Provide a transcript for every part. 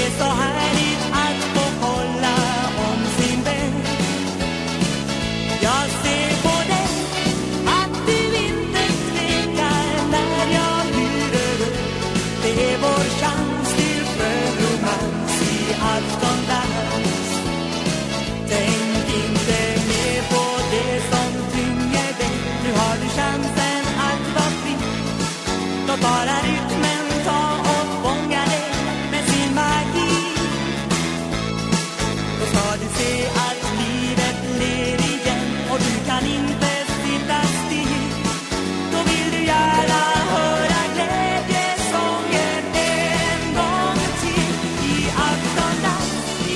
är så härligt att få hålla om sin vän. Jag ser på dig att du inte tvekar när jag bjuder upp. Det är vår chans till skön romans i aftondans. Tänk inte mer på det som tynger dig. Nu har du chansen att vara fri. Låt bara rytmen ta och fånga dig med sin magi. Då ska du se att livet ler igen och du kan inte sitta still. Då vill du gärna höra glädjesången en gång till. I aftondans,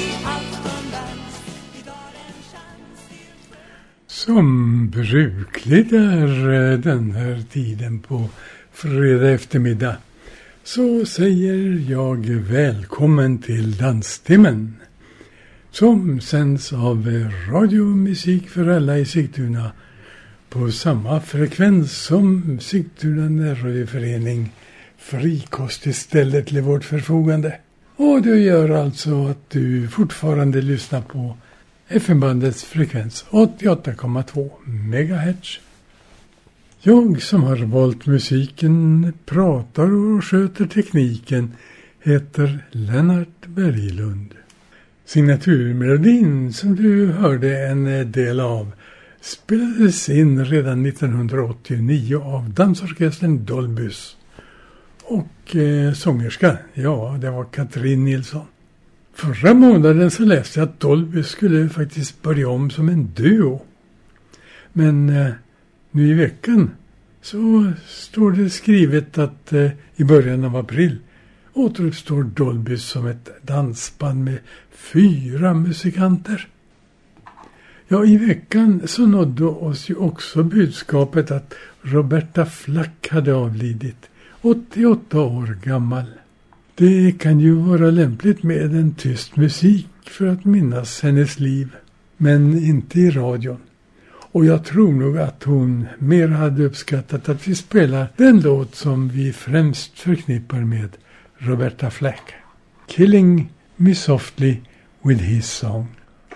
idag är en chans till. Som brukligt är den här tiden på fredag eftermiddag så säger jag välkommen till Danstimmen som sänds av Radio Musik för alla i Sigtuna på samma frekvens som Sigtuna närradioförening frikostigt ställer till vårt förfogande. Och det gör alltså att du fortfarande lyssnar på FM-bandets frekvens 88,2 MHz. Jag som har valt musiken, pratar och sköter tekniken heter Lennart Berglund. Signaturmelodin som du hörde en del av spelades in redan 1989 av dansorkestern Dolbys. Och sångerska, ja det var Katrin Nilsson. Förra månaden så läste jag att Dolby skulle faktiskt börja om som en duo. Men nu i veckan så står det skrivet att i början av april återuppstår Dolby som ett dansband med 4 musikanter. Ja, i veckan så nådde oss ju också budskapet att Roberta Flack hade avlidit, 88 år gammal. Det kan ju vara lämpligt med en tyst musik för att minnas hennes liv, men inte i radion. Och jag tror nog att hon mer hade uppskattat att vi spelar den låt som vi främst förknippar med Roberta Flack. Killing Me Softly with His Song.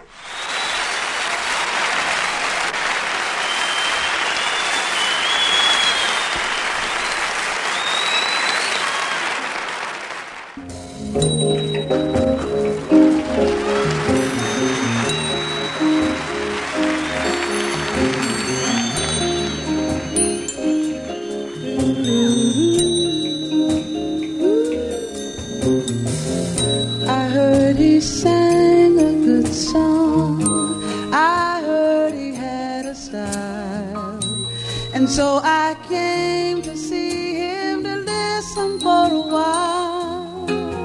So I came to see him to listen for a while.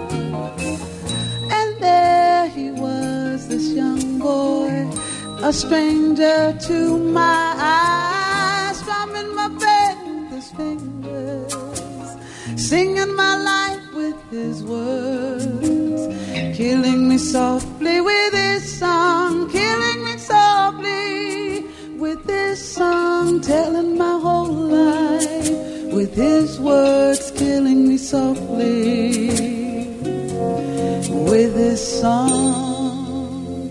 And there he was, this young boy, a stranger to my eyes, strumming my bed with his fingers, singing my life with his words, killing me softly with his song, killing me softly with his song, telling my whole life with his words, killing me softly with his song.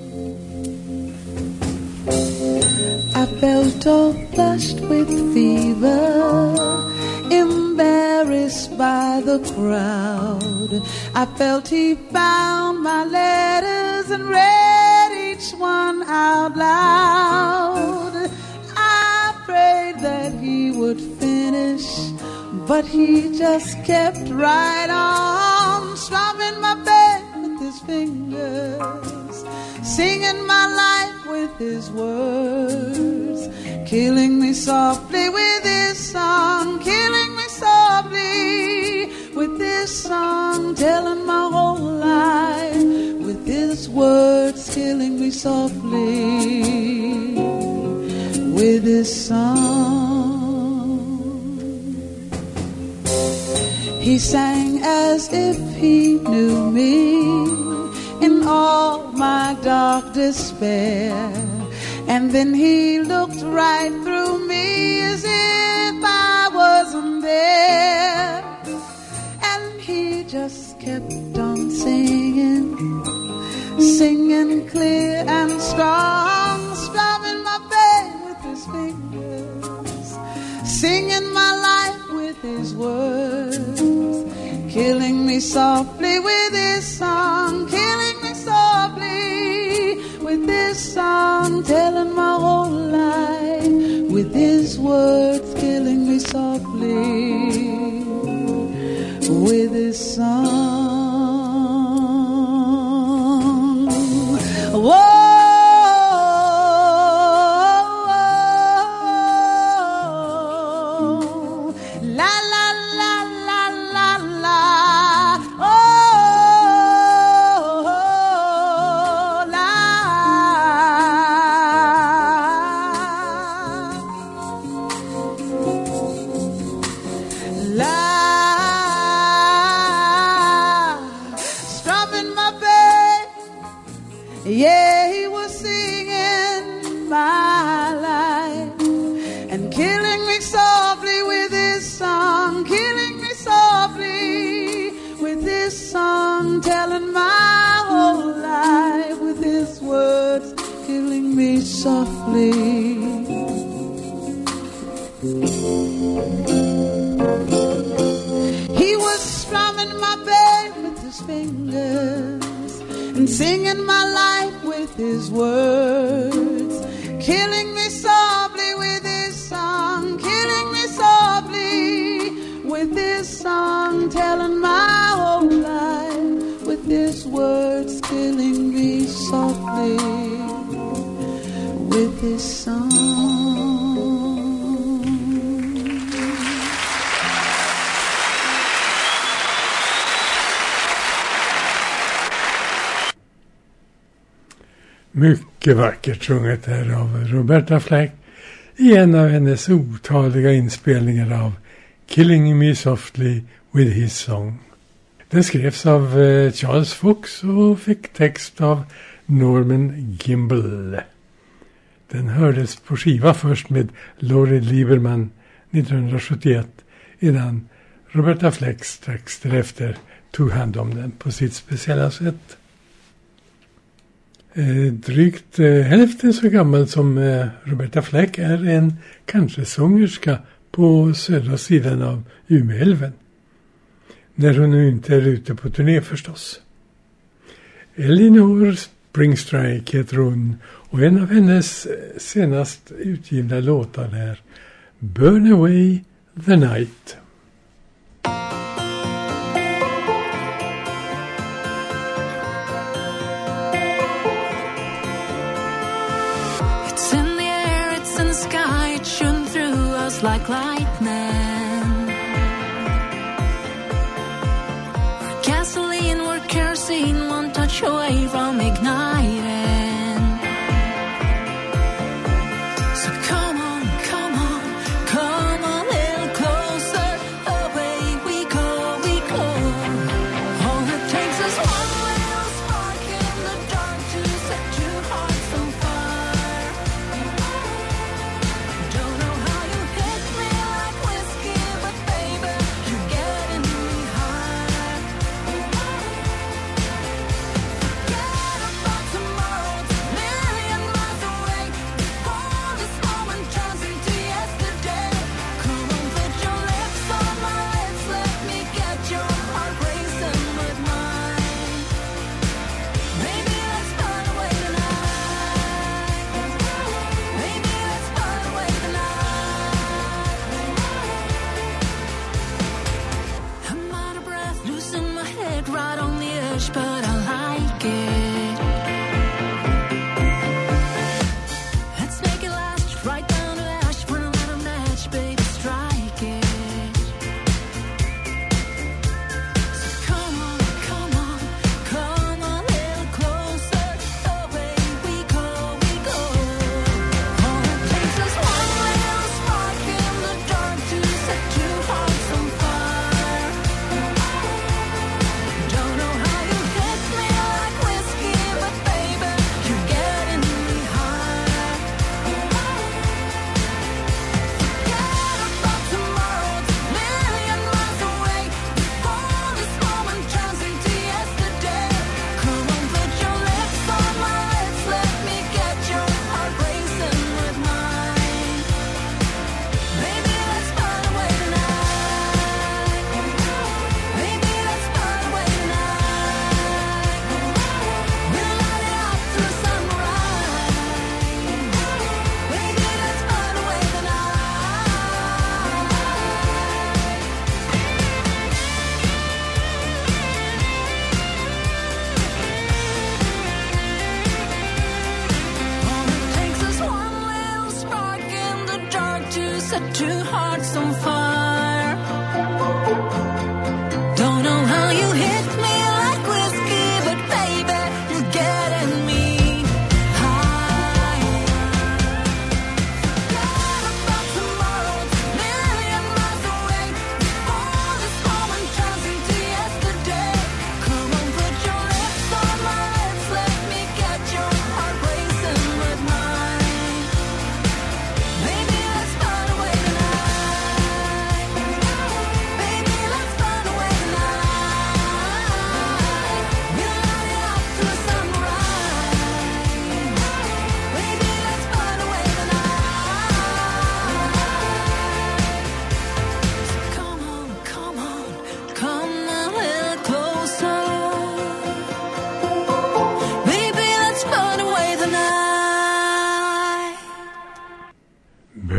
I felt all flushed with fever, embarrassed by the crowd. I felt he found my letters and read each one out loud. I prayed that he would finish, but he just kept right on, strumming my bed with his fingers, singing my life with his words, killing me softly with his song, killing me softly with his song, telling my whole life with his words, killing me softly with his song. He sang as if he knew me in all my dark despair, and then he looked right through me as if I wasn't there, and he just kept on singing, strong, strumming my bass with his fingers, singing my life with his words, killing me softly with his song, killing me softly with his song, telling my whole life with his words, killing me softly with his song. Whoa. Yeah, he was singing my life and killing me softly with his song, killing me softly with his song, telling my whole life with his words, killing me softly. He was strumming my bass with his fingers and singing my life with his words, killing me softly with his song, killing me softly with his song, telling my whole life with his words, killing me softly with his song. Mycket vackert sjunget här av Roberta Flack i en av hennes otaliga inspelningar av Killing Me Softly with His Song. Den skrevs av Charles Fox och fick text av Norman Gimbel. Den hördes på skiva först med Laurie Lieberman 1971 innan Roberta Flack strax därefter tog hand om den på sitt speciella sätt. Drygt hälften så gammal som Roberta Flack är en kanske sångerska på södra sidan av Umeälven. När hon nu inte är ute på turné förstås. Elinor Springstrike heter hon och en av hennes senast utgivna låtar är Burn Away the Night. Like lightning, we're gasoline, we're kerosene, one touch away from igniting. So come on, come on, come a little closer.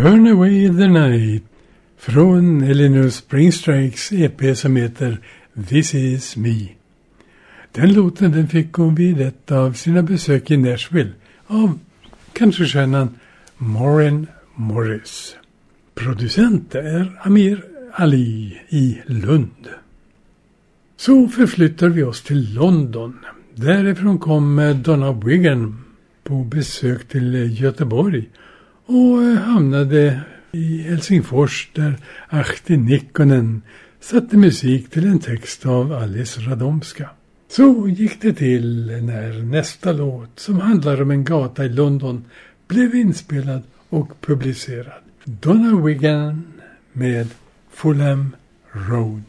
Burn Away the Night från Eleanor Springstrakes EP som heter This Is Me. Den låten den fick hon vid ett av sina besök i Nashville av countrystjärnan Maureen Morris. Producent är Amir Ali i Lund. Så förflyttar vi oss till London. Därifrån kom Donna Wigan på besök till Göteborg och hamnade i Helsingfors där Ahti Nikkonen satte musik till en text av Alice Radomska. Så gick det till när nästa låt som handlar om en gata i London blev inspelad och publicerad. Donna Wigan med Fulham Road.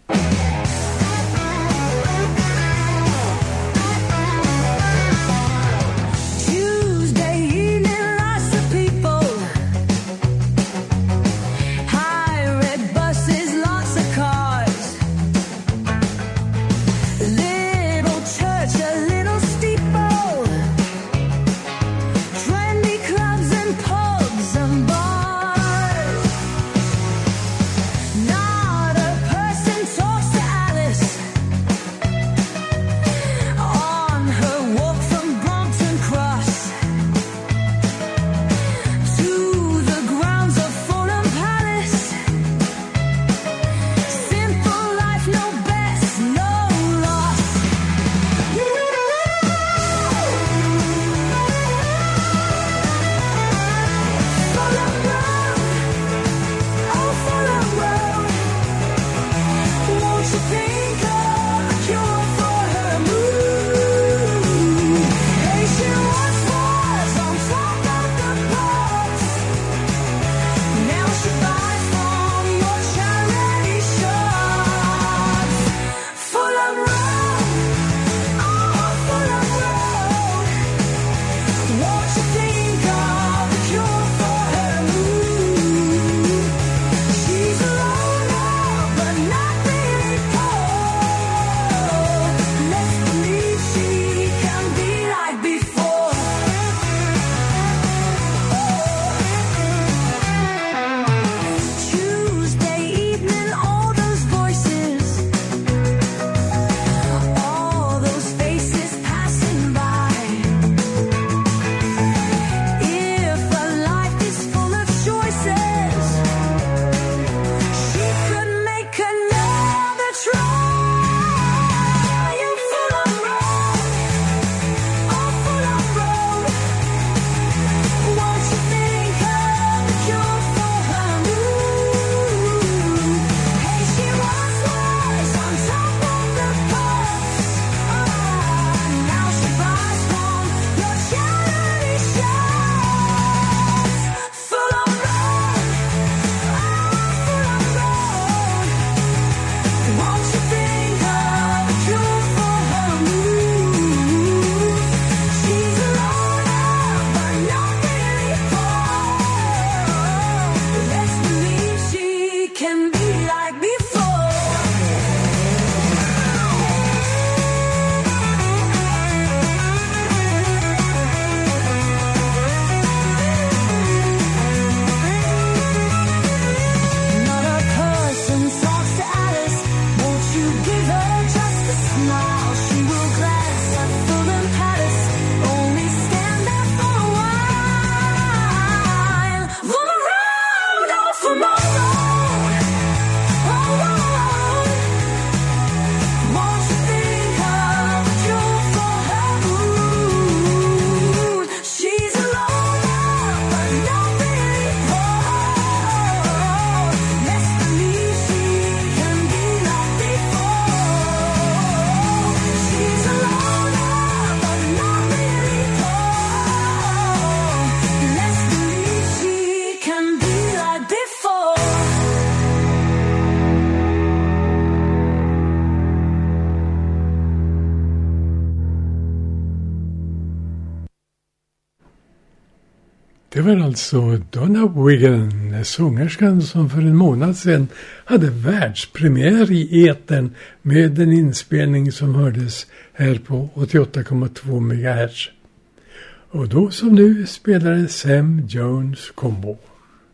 Det var alltså Donna Wigan, sångerskan som för en månad sedan hade världspremiär i etern med en inspelning som hördes här på 88,2 MHz. Och då som nu spelade Sam Jones Combo.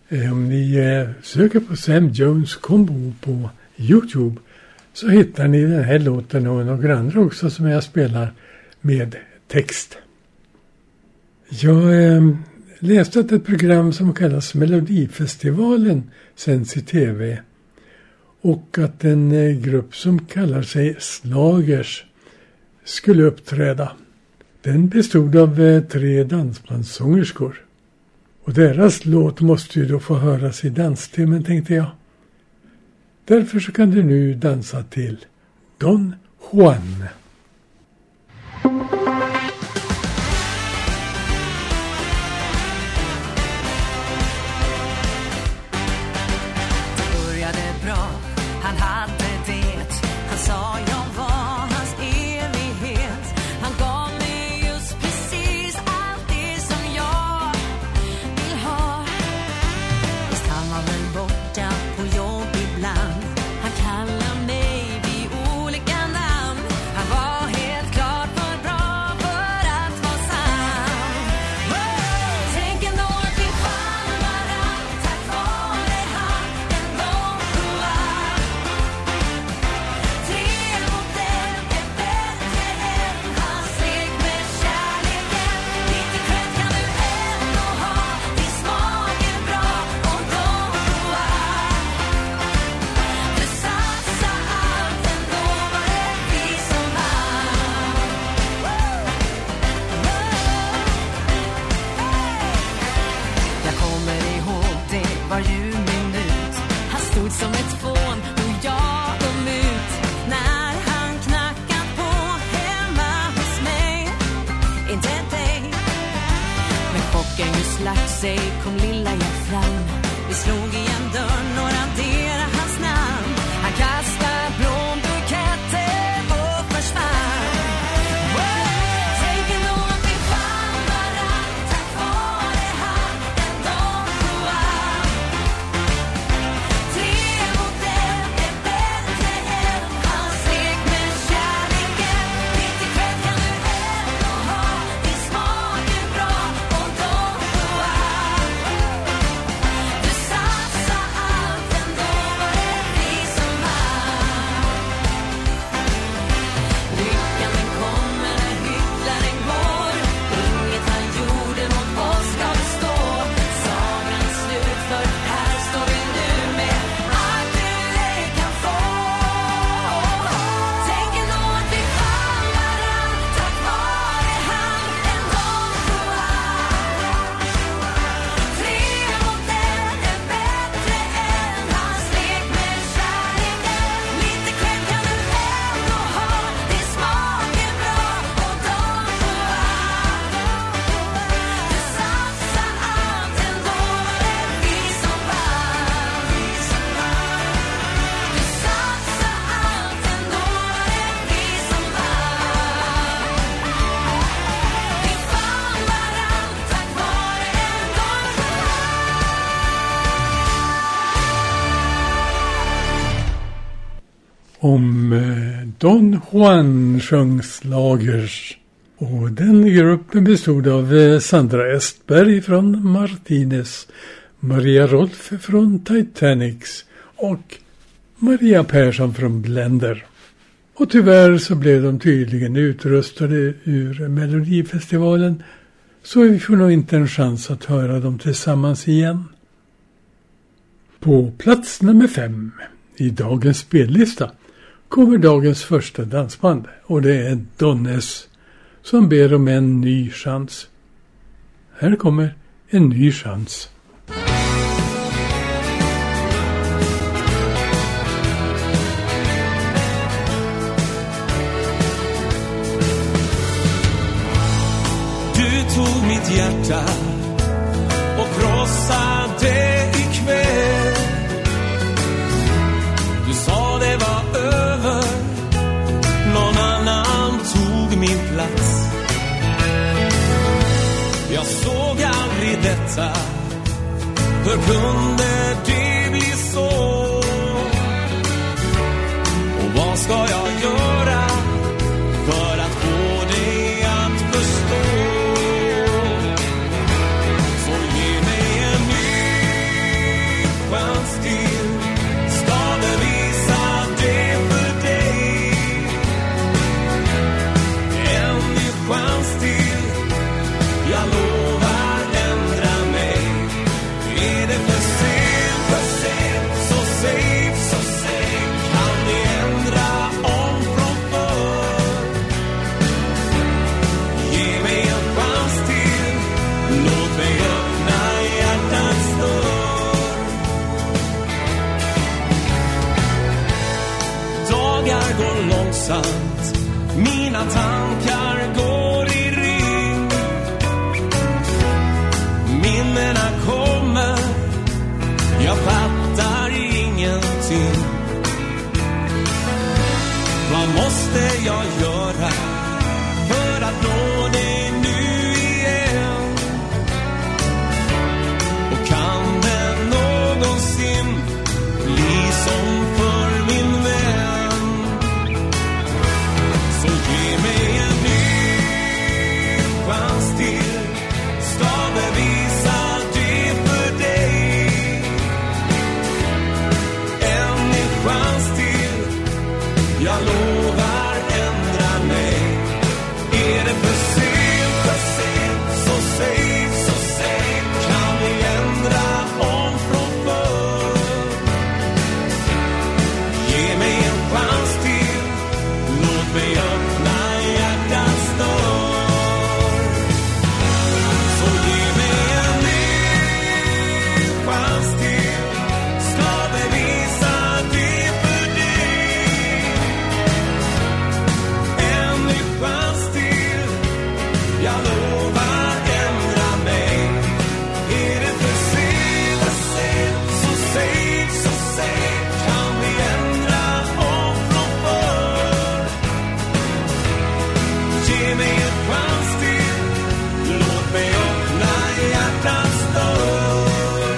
Om ni söker på Sam Jones Combo på YouTube så hittar ni den här låten och några andra också som jag spelar med text. Jag läste att ett program som kallas Melodifestivalen sänds i tv och att en grupp som kallar sig Slagers skulle uppträda. Den bestod av 3 dansbandssångerskor. Och deras låt måste ju då få höras i danstimmen, tänkte jag. Därför så kan du nu dansa till Don Juan. Det började bra, han hade det. Han sa jag var hans evighet. Han gav mig just precis allt det som jag vill ha. Visst han var väl borta på jobb ibland. Han kallar mig vid olika namn. Han var helt klart för bra för att vara sann. Tänk ändå att vi fann varann. Tack vare han, en Don Juan. 3 mot 1 är bättre än hans lek med kärleken. Lite cred kan du ändå ha. Din smak är bra och Don Juan. Du satsar allt, ändå var det vi som vann. Jag kommer ihåg, det var minut. Han stod som ett fån och jag kom ut. När han knackat på hemma hos mig. Inte dig. Men chocken just lagt sig kom lilla jag fram. Vi slog igen dörren och raderade hans namn. Han kastade blombuketter och försvann. Tänk ändå att vi fann varann. Tack vare han, en Don Juan. 3 mot 1 är bättre än hans lek med kärleken. Lite cred kan du ändå ha. Din smak är bra och Don Juan. Du satsar allt, ändå var det vi som vann. Lyckan den kommer när hycklaren går. Inget han gjorde mot oss ska bestå. Sagan slut, för här står vi nu med allt du ej kan få. Tänk ändå att vi fann varann. Tack vare han, en Don Juan. 3 mot 1 är bättre än hans lek med kärleken. Lite cred kan du ändå ha. Din smak är bra och Don Juan. Du satsar allt, ändå var det vi som vann. Du satsar allt, ändå var det vi som vann. Vi fann varann, tack vare en Don Om Don Juan sjöng Slagers. Och den gruppen bestod av Sandra Estberg från Martinez, Maria Rolf från Titanics och Maria Persson från Blender. Och tyvärr så blev de tydligen utrustade ur Melodifestivalen, så vi får nog inte en chans att höra dem tillsammans igen. På plats nummer 5 i dagens spellista kommer dagens första dansband, och det är Donnes som ber om en ny chans. Här kommer en ny chans. Du tog mitt hjärta och krossade ikväll. Du sa det var över, någon annan tog min plats. Jag såg aldrig detta, hur kunde det bli så? Och vad ska jag göra för att få dig att förstå? Så ge mig en ny långsamt. Mina tankar går i ring. Minnena kommer, jag fattar ingenting. Vad måste jag göra för att nå dig nu igen? Och kan det någonsin bli som för min vän? Så ge mig en ny chans till. Ska bevisa det för dig. En ny chans till. Jag lovar ändra mig. Är det för sent, så säg, kan vi ändra om från förr? Ge mig en chans till, låt mig öppna hjärtats dörr. Så ge mig en ny chans till, ska bevisa det för dig. En ny chans till, jag lovar ändra mig. Är det för sent, så säg, kan vi ändra om från förr? Ge mig en chans till, låt mig öppna hjärtats dörr.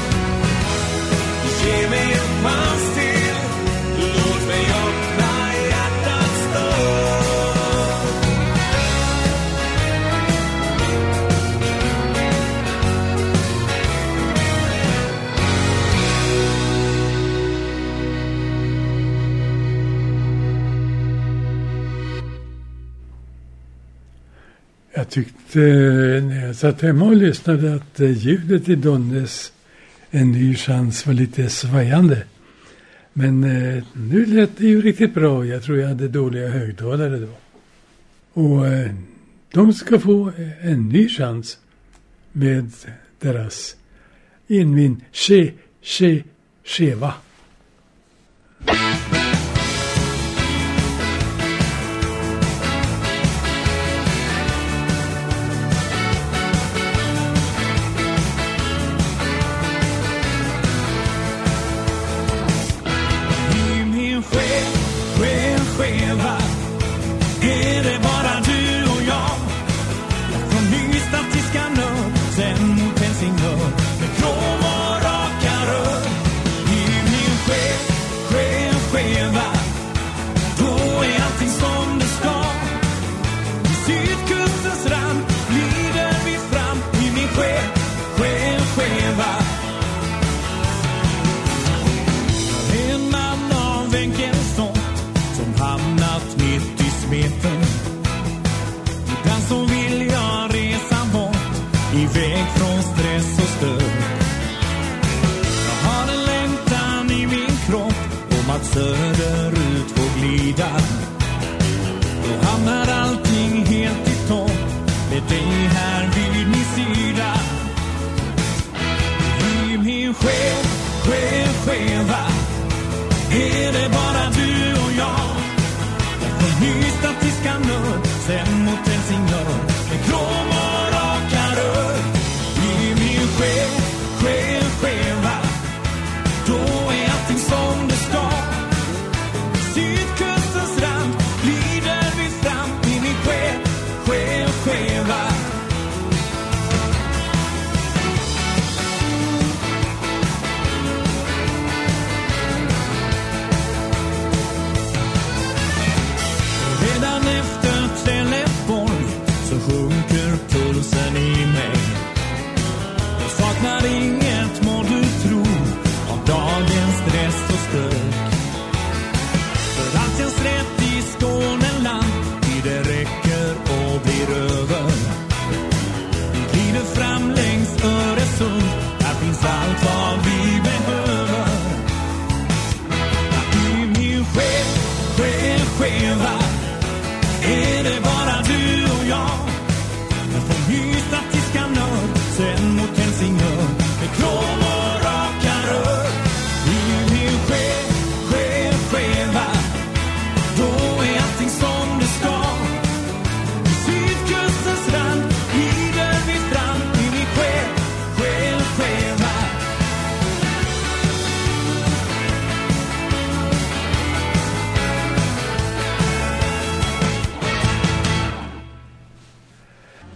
Ge mig en chans till, låt mig öppna hjärtats dörr. Jag tyckte när jag satt hemma och lyssnade att ljudet i Donnes En ny chans var lite svajande. Men nu lät det ju riktigt bra. Jag tror jag hade dåliga högtalare då. Och de ska få en ny chans med deras In min skeva. I min skeva är det bara du och jag. Från Ystad till Skanör, sen mot Helsingör, med krom och raka rör. I min skeva, då är allting som det ska. I sydkustens rand glider vi fram. I min skeva. En man av enkel stånd som hamnat mitt i smeten. Ibland så vill jag resa bort, iväg från stress och stöd. Jag har en längtan i min kropp om att söderut få glida. Då hamnar allting helt i topp med dig här vid min sida. I min skeva är det bara du och jag. Från Ystad till Skanör, sen mot Helsingör, med krom och raka rör. I min skeva, då är allting som det ska. Sydkustens rand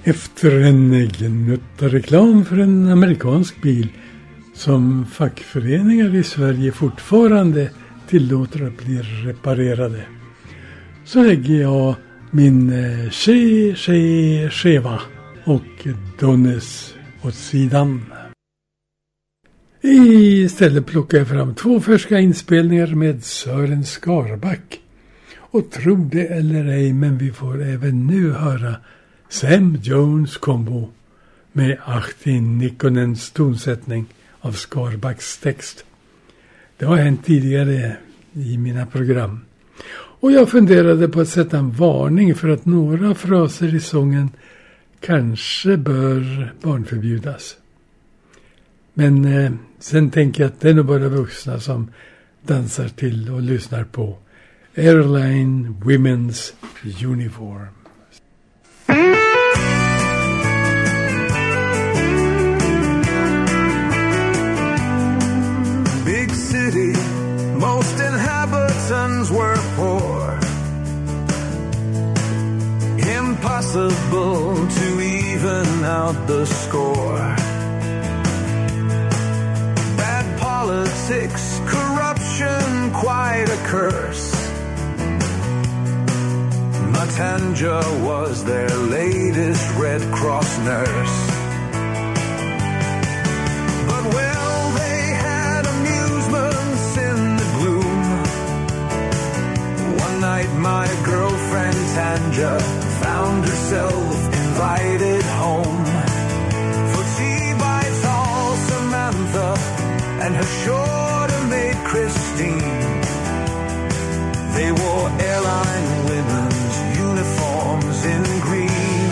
Efter en gnutta-reklam för en amerikansk bil som fackföreningar i Sverige fortfarande tillåter att bli reparerade, så lägger jag min Cheva och Donnes åt sidan. Istället plockar jag fram 2 färska inspelningar med Sören Skarback. Och tro det eller ej, men vi får även nu höra Sam Jones kombo med Ahti Nikkonens tonsättning av Skarbacks text. Det har hänt tidigare i mina program. Och jag funderade på att sätta en varning för att några fraser i sången kanske bör barnförbjudas. Men sen tänker jag att det är nog bara vuxna som dansar till och lyssnar på Airline Women's Uniform. Big city, most inhabitants were poor. Impossible to even out the score. Bad politics, corruption, quite a curse. Matanja was their latest Red Cross nurse. But well, they had amusements in the gloom. One night my girlfriend Tanja found herself invited home for tea by tall Samantha and her shorter maid Christine. They wore airline women's uniforms in green.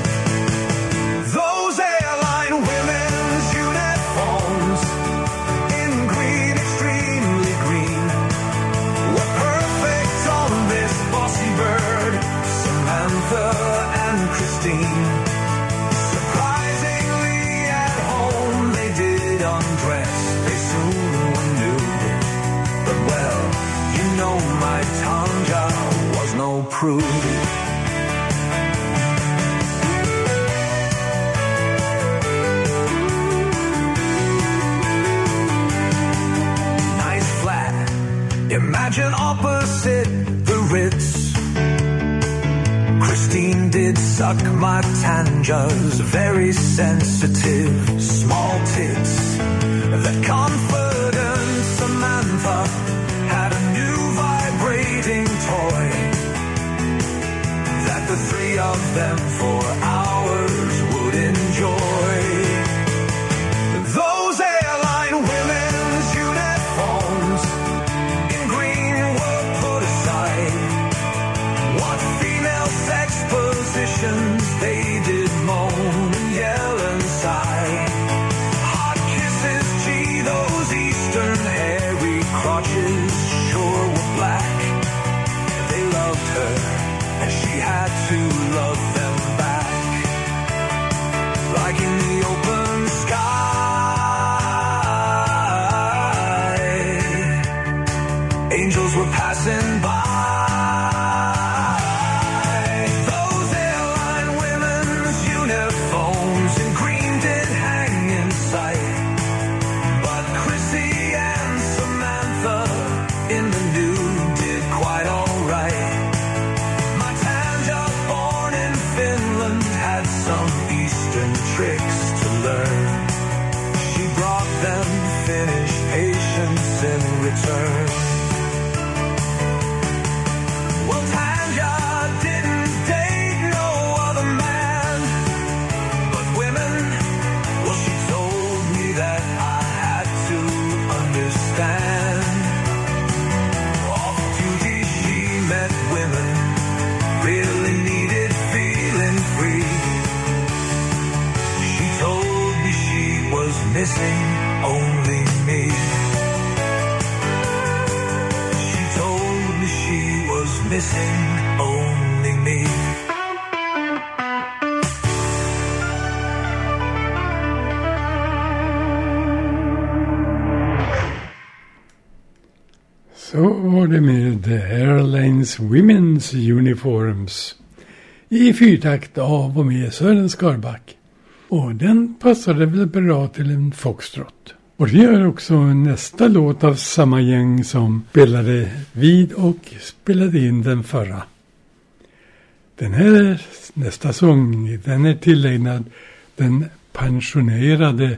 Those airline women's uniforms in green, extremely green, were perfect on this bossy bird, Samantha and Christine. Surprisingly at home they did undress, they soon knew. But well, you know my Tanja was no prude. Nice flat, imagine opposite the Ritz. Christine did suck my Tanja's very sensitive small tits. That confident Samantha had a new vibrating toy that the three of them for hours would enjoy. Those airline women's uniforms in green were put aside. What female sex positions they did moan and yell and sigh. Hot kisses, gee, those Eastern hairy crotches sure were black. They loved her and she had to love them back. Like in the open sky, angels were passing by. Those airline women's uniforms in green did hang in sight. But Chrissy and Samantha in the nude did quite alright. My Tanja, born in Finland, had some Eastern tricks to learn. She brought them Finnish patience in return. Well, Tanja didn't date no other man. But women, well, she told me that I had to understand. Off duty she met women, really needed feeling free. She told me she was missing only me. She told me she was missing only me. Så var det med The Airlines Women's Uniforms. i fyrtakt av och med Sören Skarback. Och den passade väl bra till en foxtrot. Och det gör också nästa låt av samma gäng som spelade vid och spelade in den förra. Den här nästa sång, den är tillägnad den passionerade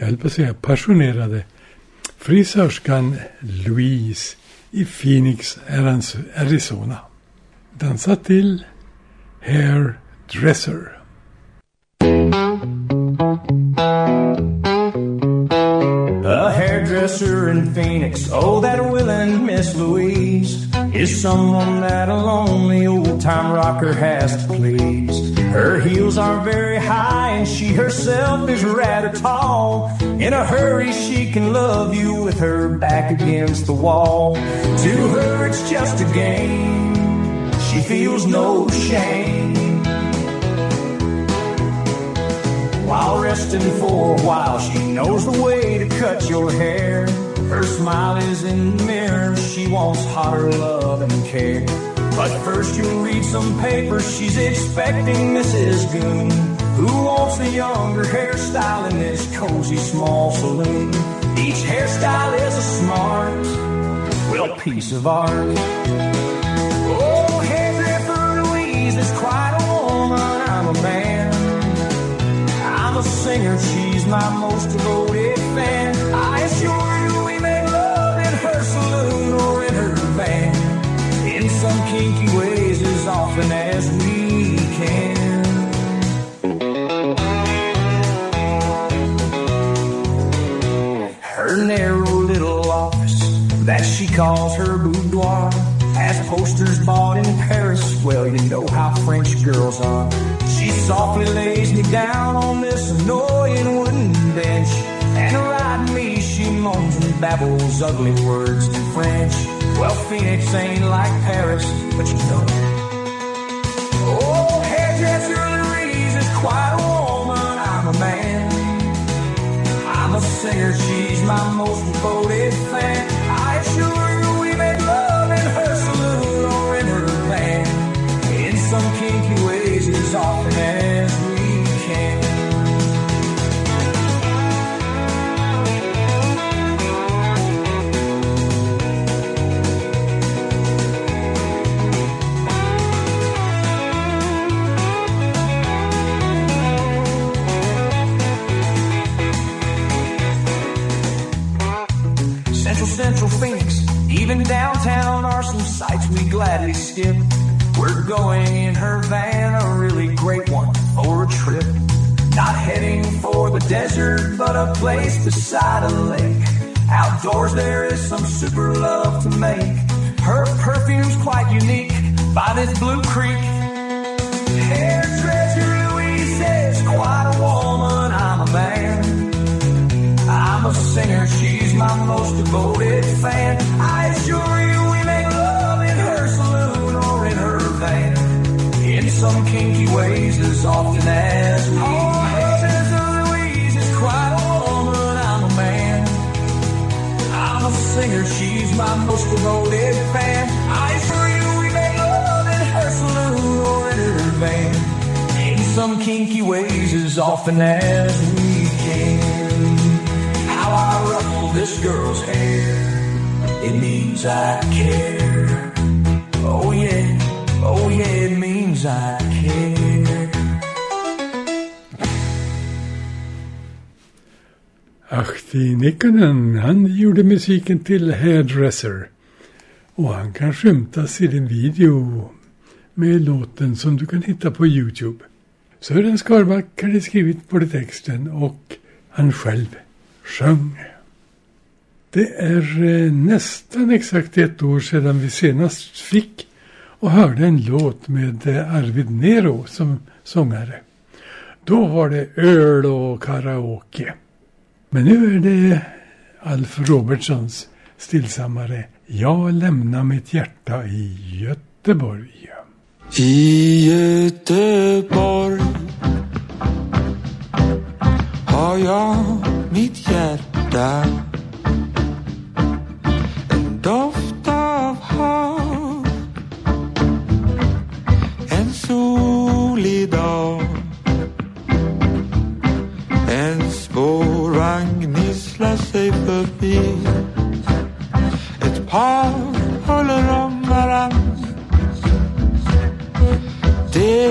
frisörskan Louise i Phoenix, Arizona. Dansa till Hairdresser. A hairdresser in Phoenix, oh, that willing Miss Louise is someone that a lonely old-time rocker has to please. Her heels are very high and she herself is rather tall. In a hurry she can love you with her back against the wall. To her it's just a game, she feels no shame. While resting for a while, she knows the way to cut your hair. Her smile is in the mirror, she wants hotter love and care. But first you'll read some papers, she's expecting Mrs. Goon, who wants a younger hairstyle in this cozy small saloon. Each hairstyle is a smart, well, piece of art. Oh, hairdresser Louise is quite a woman, I'm a man. I'm a singer, she's my most devoted fan. I assure you we make love in her saloon or in her van, in some kinky ways as often as we can. Her narrow little office that she calls her boudoir has posters bought in Paris, well, you know how French girls are. She softly lays me down on this annoying wooden bench, and riding me she moans and babbles ugly words in French. Well, Phoenix ain't like Paris, but you know. Oh, hairdresser Louise is quite a woman, I'm a man. I'm a singer, she's my most devoted fan. I assure you we make love in her saloon or in her van, in some kinky ways as often as we can. Central Phoenix, even downtown are some sights we gladly skip. We're going in her van, a really great one for a trip. Not heading for the desert, but a place beside a lake. Outdoors there is some super love to make. Her perfume's quite unique by this Blue Creek. Hairdresser Louise says, quite a woman, I'm a man. I'm a singer, she's my most devoted fan. I assure you we make love in her saloon or in her van, in some kinky ways as often as we can. Hairdresser Louise is quite a woman, I'm a man. I'm a singer, she's my most devoted fan. I assure you we make love in her saloon or in her van, in some kinky ways as often as we can. How I ruffle this girl's hair, it means I care. Oh yeah, it means I care. Ahti Nikkanen, han gjorde musiken till Hairdresser. Och han kan skymtas i din video med låten som du kan hitta på YouTube. Sören Skarback hade skrivit både texten och han själv sjöng. Det är nästan exakt ett år sedan vi senast fick och hörde en låt med Arvid Nero som sångare. Då var det öl och karaoke. Men nu är det Alf Robertsons stillsammare Jag lämnar mitt hjärta i Göteborg. I Göteborg har jag mitt hjärta, en doft av hav, en sol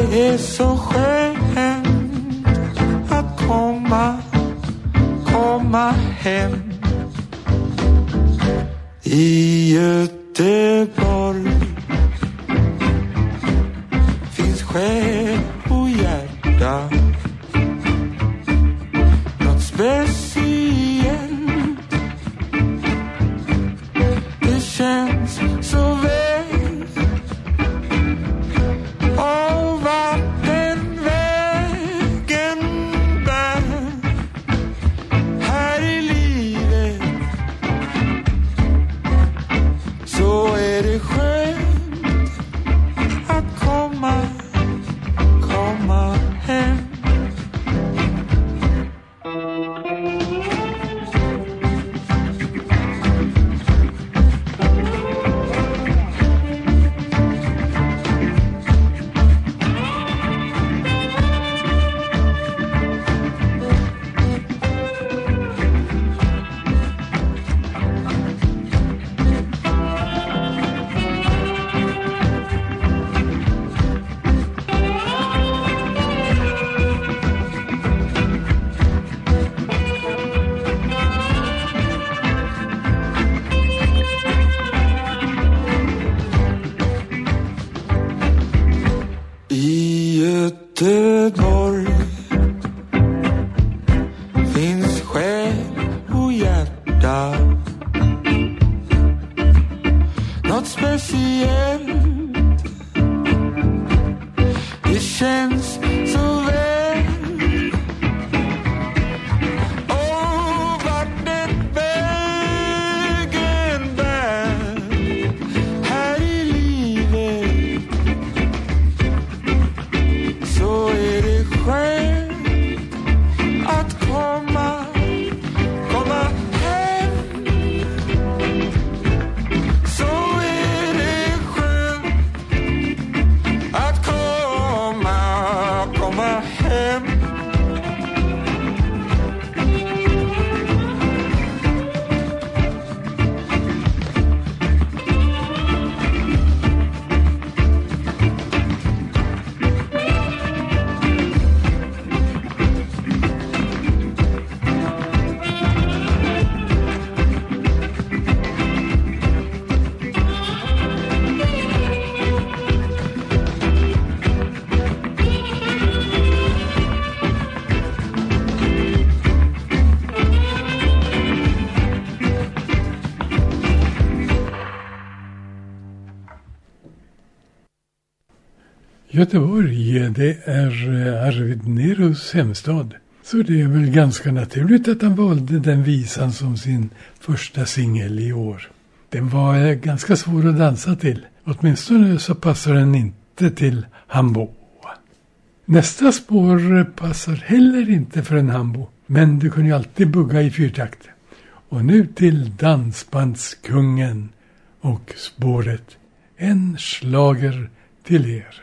Det är så skönt att komma hem. I Göteborg finns själ och hjärta, något speciellt. Det känns så väl. Och vart den vägen bär här i livet, så är det skönt att komma hem. I Göteborg finns själ och hjärta, något speciellt. Det känns så väl. Och vart den vägen bär här i livet, så är det skönt att komma hem. Så är det skönt att komma hem. Göteborg, det är Arvid Neros hemstad. Så det är väl ganska naturligt att han valde den visan som sin första singel i år. Den var ganska svår att dansa till. Åtminstone så passar den inte till hambo. Nästa spår passar heller inte för en hambo. Men du kunde ju alltid bugga i fyrtakt. Och nu till dansbandskungen och spåret. En slager till er.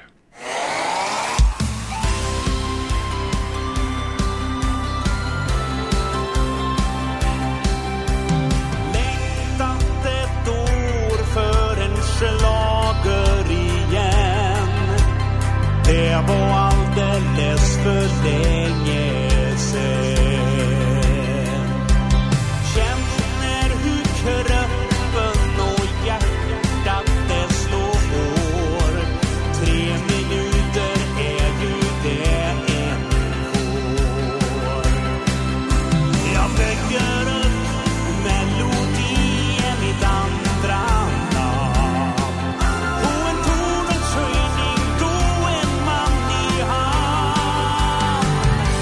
Längtat ett år för en slager igen. Det var alldeles för länge sedan. Känner hur kroppen och hjärtat det slår. 3 minuter är ju det en får. Jag väcker upp melodin mitt andra namn. På en tonens höjning då en man i hand.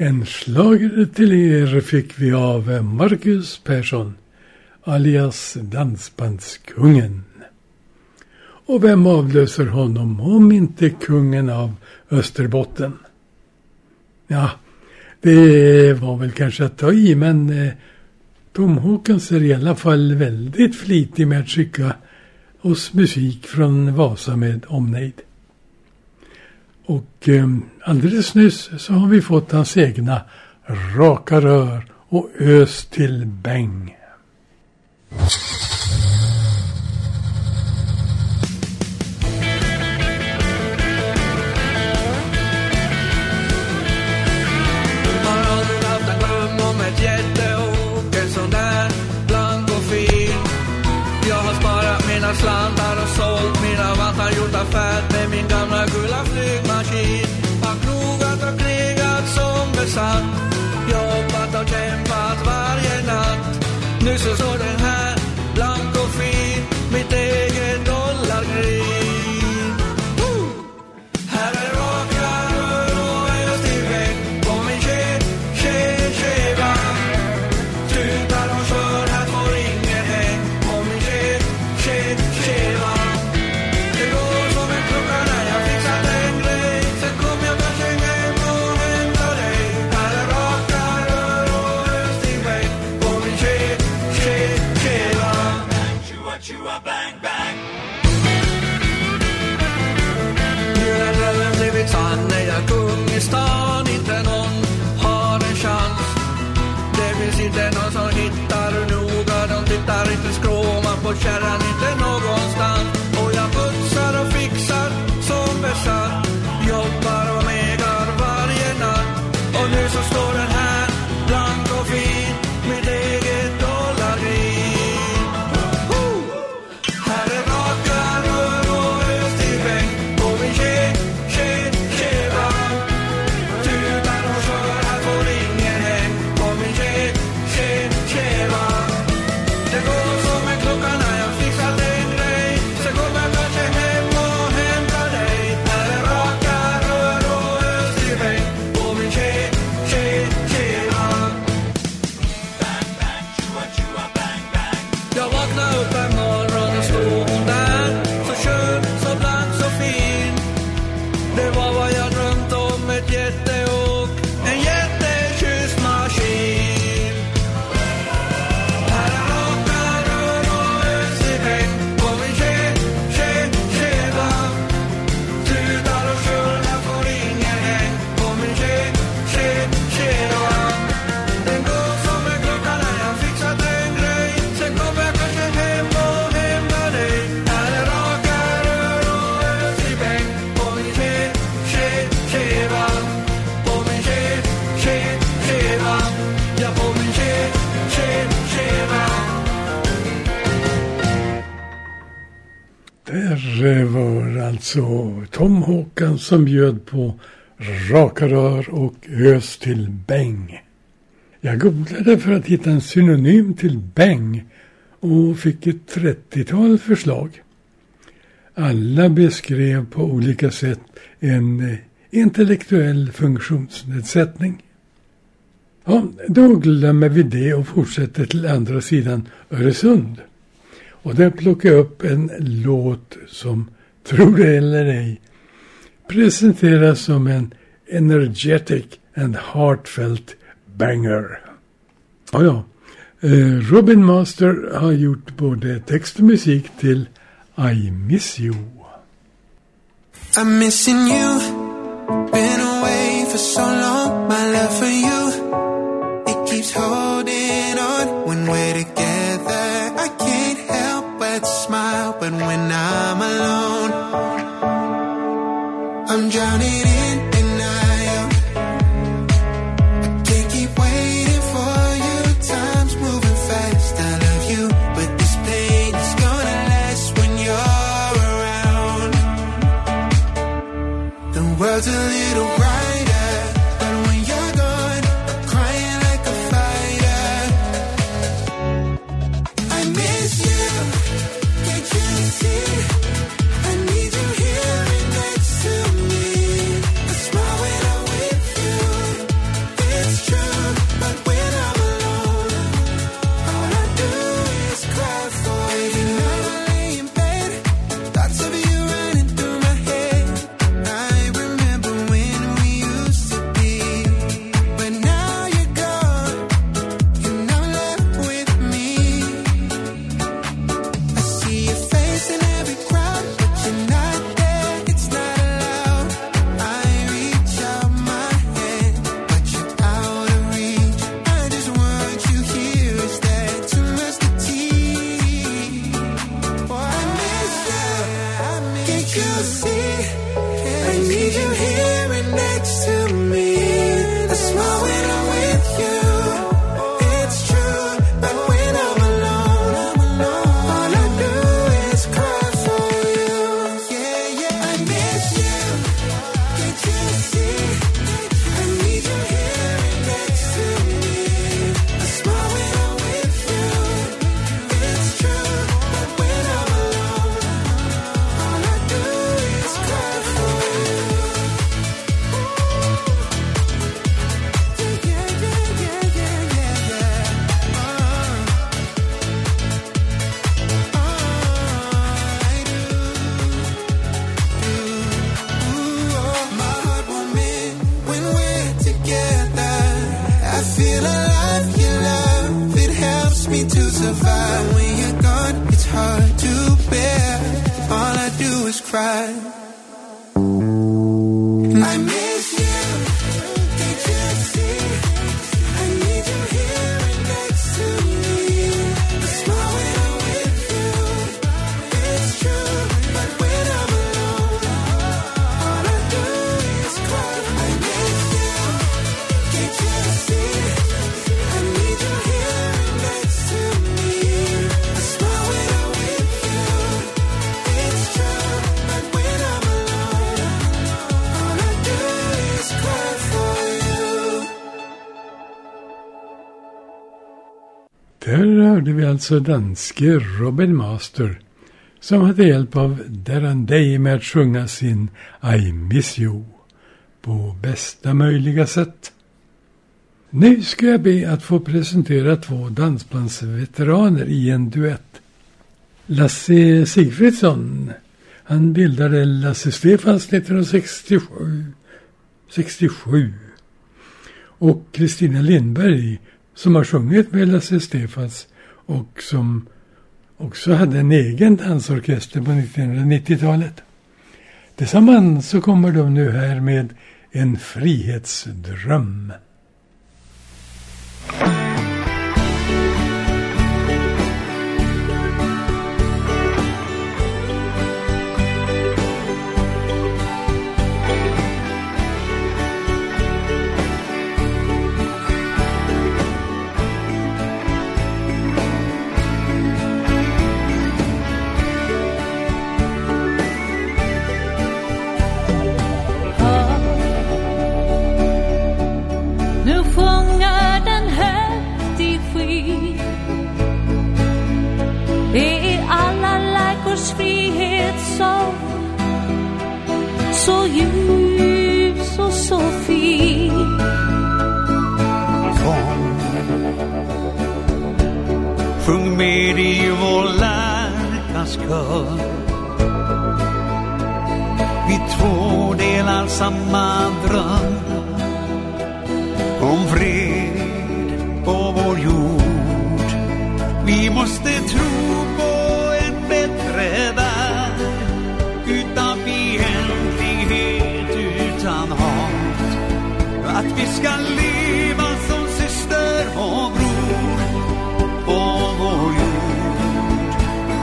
En schlager till er fick vi av Marcus Persson, alias Dansbandskungen. Och vem avlöser honom om inte kungen av Österbotten? Ja, det var väl kanske att ta i, men Tom Håkans är i alla fall väldigt flitig med att skicka oss musik från Vasa med omnejd. Och alldeles nyss så har vi fått hans egna Raka rör och Ös till bäng. Har aldrig haft en dröm om ett jätteok, en sån där blank och fin. Jag har sparat mina slantar och sålt mina vantar, gjort affär med min gamla gula flygmaskin. Har knogat och krigat som besatt, jobbat och kämpat varje natt. Nu så står den här blank och fin, mitt eget dollargrin. Här är raka rör och ös till väg på min tjeva. Tutar och kör, här får ingen häng på min tjeva. Det går som en klocka när jag fixat en grej, sen kommer jag kanske hem och hämtar dig. Här är raka rör och ös till väg på min tjeva. Chua bang bang. Nu är drömmen blivit sann, när jag kung i stan, inte någon har en chans. Det finns inte någon som hittar noga, de tittar inte skråma på kärran, inte någonstans. Och jag putsar och fixar som besatt, jobbar och megar varje natt. Och nu så står den här blank och fin, mitt eget dollargrin. Här är raka rör och ös till bäng på min tjeva. Tutar och kör, här får ingen häng på min tjeva. Det går som en klocka när jag fixat en grej, sen kommer jag kanske hem och hämtar dig. Här är raka rör och ös till bäng på min tjeva. Bang bang, chua bang bang. Jag vaknade upp en morgon och stod hon där, så skön, så blank, så fin. Det var vad jag drömt om, ett jätteåk, en jättekystmaskin. Här är raka rör och ös till bäng på min tjeva. Tutar och kör, här får ingen häng på min tjeva. Den går som en klocka när jag fixat en grej, sen kommer jag kanske hem och hämtar dig. Här är raka rör och ös till bäng på min tjeva. På min tjeva. Ja, på min tjeva. Där var alltså Tom Håkan som bjöd på Raka rör och Ös till bäng. Jag googlade för att hitta en synonym till bäng och fick ett 30-tal förslag. Alla beskrev på olika sätt en intellektuell funktionsnedsättning. Ja, då glömmer vi det och fortsätter till andra sidan Öresund. Och där plockar jag upp en låt som, tror det eller ej, presenteras som en energetic and heartfelt banger. Ja. Robin Master har gjort både text och musik till I Miss You. I'm missing you. Been away for so long. My love for you, it keeps holding on. When we're together, I can't help but smile. But when I'm alone, I'm drowning in denial. I can't keep waiting for you. Time's moving fast. I love you, but this pain is gonna last when you're around. The world's a little brighter, but when you're gone, I'm crying like a fighter. I miss you, can't you see? I need you here next to me. I alive. Your love, it helps me to survive. When you're gone, it's hard to bear. All I do is cry. I miss you. Can't you see? I need you here and next to me. The smile when I'm with you, it's true. But when I'm alone, all I do is cry. I miss you. Can't you see? I need you here and next to me. The smile when I'm with you, it's true. But when I'm alone, all I do is cry for you. Där hörde vi alltså danske Robin Master som hade hjälp av Darren Day med att sjunga sin I Miss You på bästa möjliga sätt. Nu ska jag be att få presentera två dansbandsveteraner i en duett. Lasse Sigfridsson, han bildade Lasse Stefans 1967. Och Kristina Lindberg som har sjungit med Lasse Stefans och som också hade en egen dansorkester på 1990-talet. Tillsammans så kommer de nu här med En frihetsdröm. Nu sjunger den högt i sky. Det är alla läkors frihetssång, så ljus och så fin. Sjung med i vår lärkas kör. Vi två delar samma dröm om fred på vår jord. Vi måste tro på en bättre värld utan fientlighet, utan hat. Att vi ska leva som syster och bror på vår jord.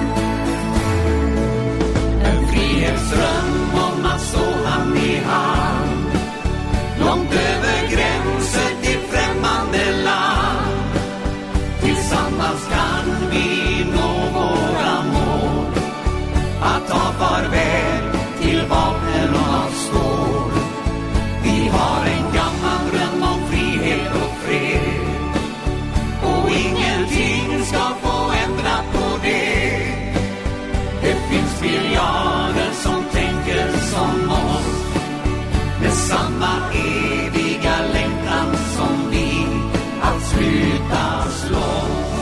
En frihetsdröm om att stå hand i hand, långt över gränser till främmande land. Tillsammans kan vi nå våra mål, att ta farväl till vapen och stål. Vi har en gammal dröm om frihet och fred, och ingenting ska få ändra på det. Det finns miljarder som tänker som oss, med samma eviga längtan som vi, att sluta slåss.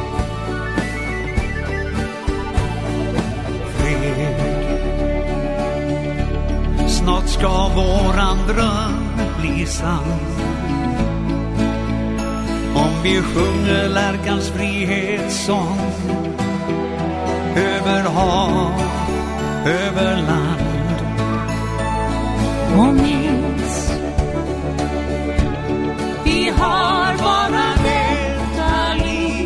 Fred. Snart ska våran dröm bli sann, om vi sjunger lärkans frihetssång över hav, över land. Och minns, vi har bara detta liv,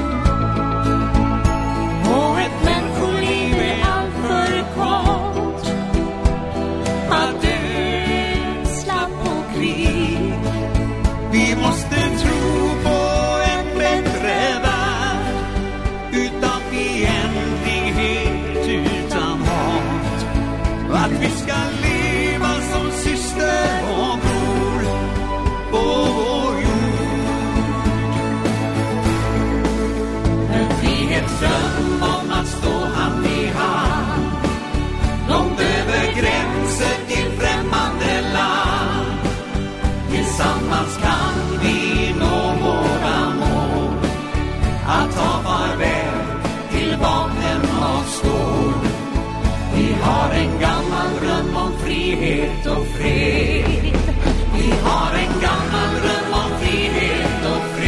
och ett människoliv är allt för kort att ödsla på krig. Vi måste tro på en bättre värld utan fientlighet, utan hat. Att vi ska leva som syster och bror på vår jord. En frihetsdröm om att stå hand i hand, långt över gränser till främmande land. Tillsammans kan vi nå våra mål, att ta farväl till vapen och stål. Vi har en gammal dröm om frihet och fred. Vi har en gammal dröm om frihet och fred.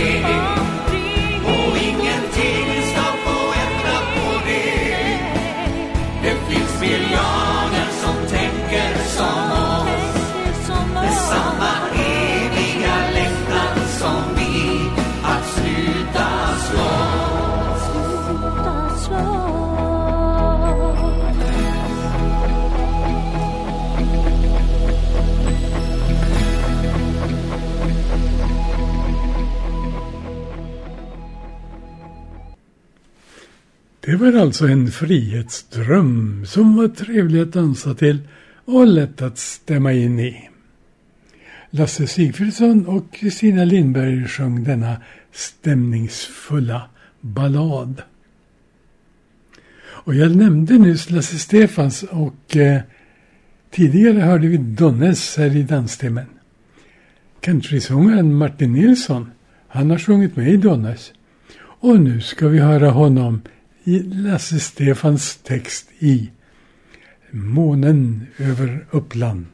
Det var alltså en frihetsdröm som var trevlig att dansa till och lätt att stämma in i. Lasse Sigfridsson och Kristina Lindberg sjöng denna stämningsfulla ballad. Och jag nämnde nyss Lasse Stefans och tidigare hörde vi Donnes här i danstimmen. Countrysångaren Martin Nilsson, han har sjungit med i Donnes. Och nu ska vi höra honom i Lasse Stefans text i Månen över Uppland.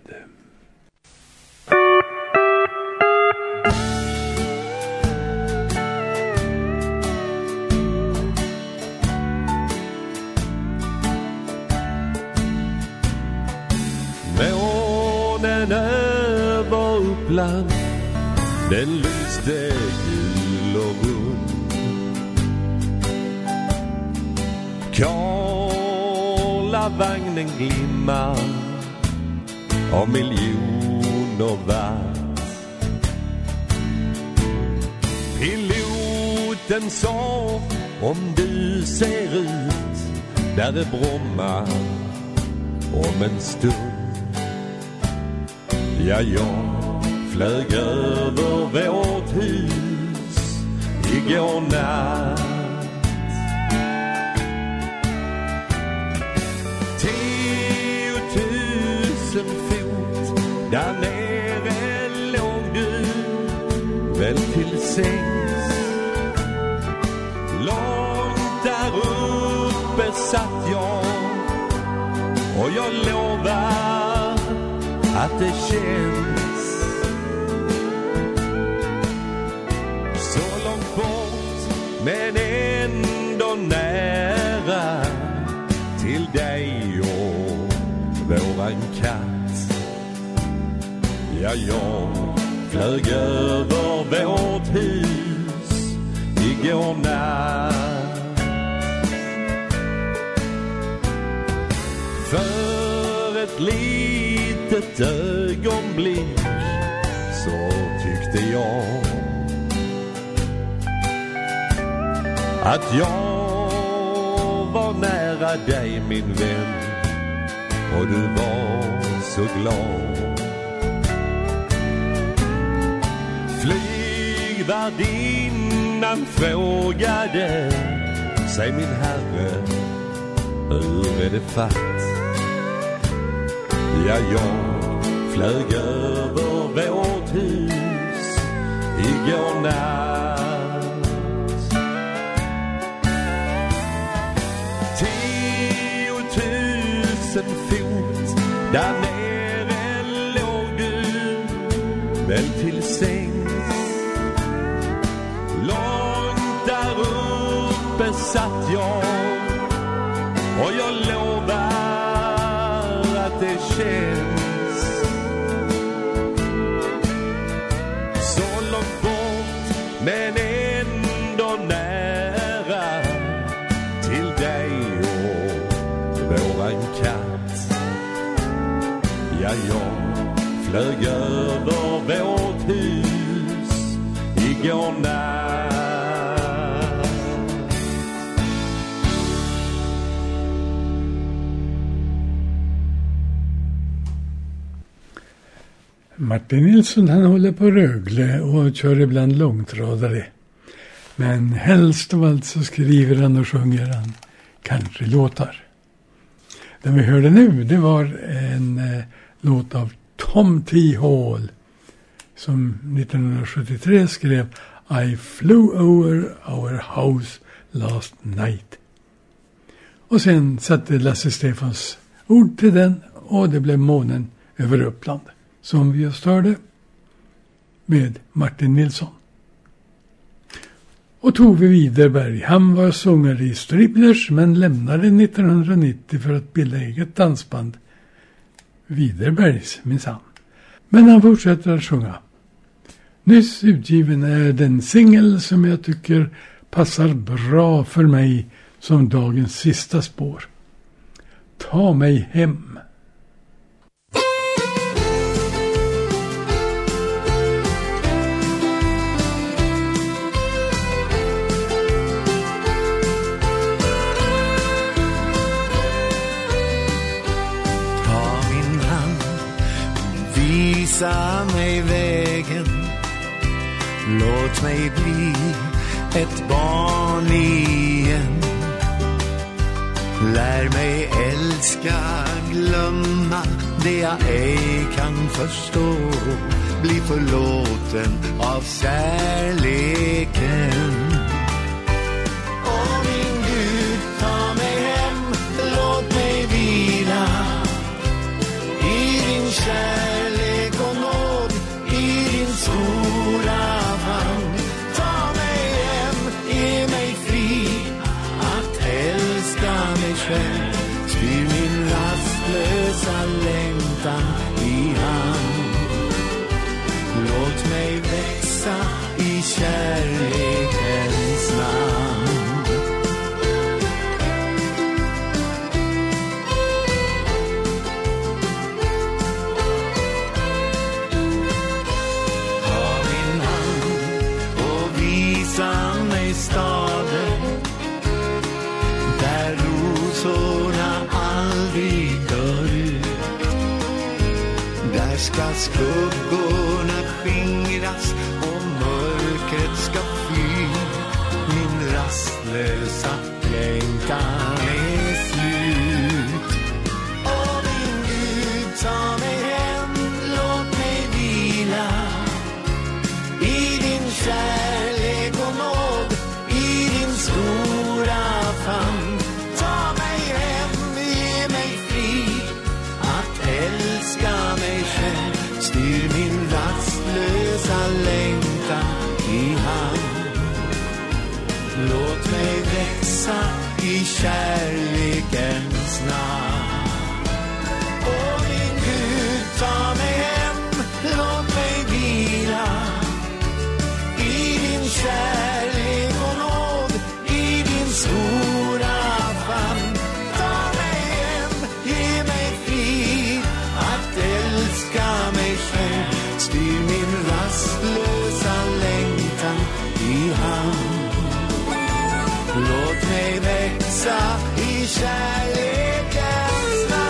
Månen över Uppland, den lyste gul och rund. Karlavagnen glimmar av miljoner watt. Piloten sa, om du ser ut, där är Bromma om en stund. Ja, jag flög över vårt hus igår natt. 10 000 fot där nere låg du väl till sängs. Långt där uppe satt jag och jag lovar att det känns så långt bort men ändå nära till dig och våran katt. Ja, jag flög över vårt hus igår natt. För ett litet ögonblick så tyckte jag att jag var nära dig, min vän, och du var så glad. Flygvärdinnan frågade, säg min herre, hur är det fatt? Ja, jag flög över vårt hus igår natt. 10 000 fot där nere låg du väl till sängs. Långt där uppe satt jag och jag lovar att det känns så långt bort men ändå nära till dig och våran katt. Ja, jag flög över vårt hus igår natt. Martin Nilsson, han håller på Rögle och kör ibland långtradare. Men helst av allt så skriver han och sjunger han countrylåtar. Den vi hörde nu, det var en låt av Tom T. Hall som 1973 skrev I flew over our house last night. Och sen satte Lasse Stefans ord till den och det blev Månen över Uppland. Som vi just hörde med Martin Nilsson. Och Tove Widerberg, han var sångare i Striplers men lämnade 1990 för att bilda eget dansband. Widerbergs minsann. Men han fortsätter att sjunga. Nyss utgiven är den singel som jag tycker passar bra för mig som dagens sista spår. Ta mig hem. visa mig vägen. Låt mig bli ett barn igen. Lär mig älska, glömma det jag ej kan förstå. Bli förlåten av kärleken. Åh min Gud, ta mig hem, låt mig vila i din kärlek och nåd, i din stora famn. Ta mig hem, ge mig fri att älska mig själv. Styr min rastlösa längtan i hand. Låt mig växa i kärlekens namn. Ta min hand och visa mig staden där rosorna aldrig dör ut. Där ska skuggorna skingras och mörkret ska fly. Min rastlösa längtan är slut. Åh min Gud, ta mig hem, låt mig vila i din kärlek och nåd, i din stora famn. Ta mig hem, ge mig fri att älska mig själv. Styr min rastlösa längtan i hand. Låt mig växa i kärlekens namn. Åh min Gud, ta mig hem, låt mig vila i din kärlek och nåd, i din stora famn. Ta mig hem, ge mig fri att älska mig själv. Styr min rastlösa längtan i hand. Låt mig växa i kärlekens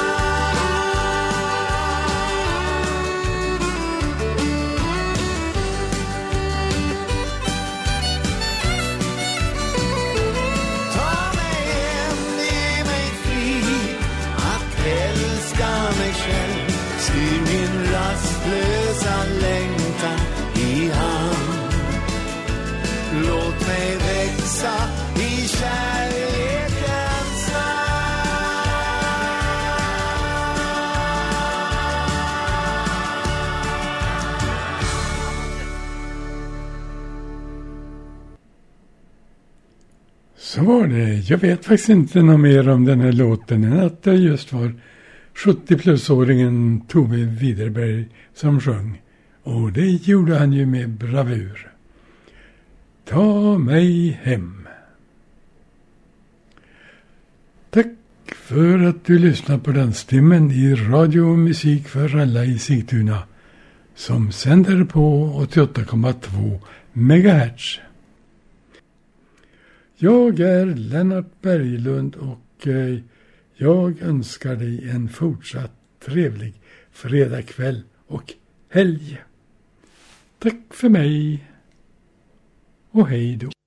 Ta mig hem, ge mig fri att älska mig själv. Styr min rastlösa längtan i hand. Låt mig växa i kärlekens Så var det. Jag vet faktiskt inte något mer om den här låten än att det just var 70-plussåringen Tove Widerberg som sjöng. Och det gjorde han ju med bravur. Ta mig hem. Tack för att du lyssnar på den stimmen i Radio och musik för alla i Sigtuna som sänder på 88,2 MHz. Jag är Lennart Berglund och jag önskar dig en fortsatt trevlig fredagkväll och helg. Tack för mig och hej då.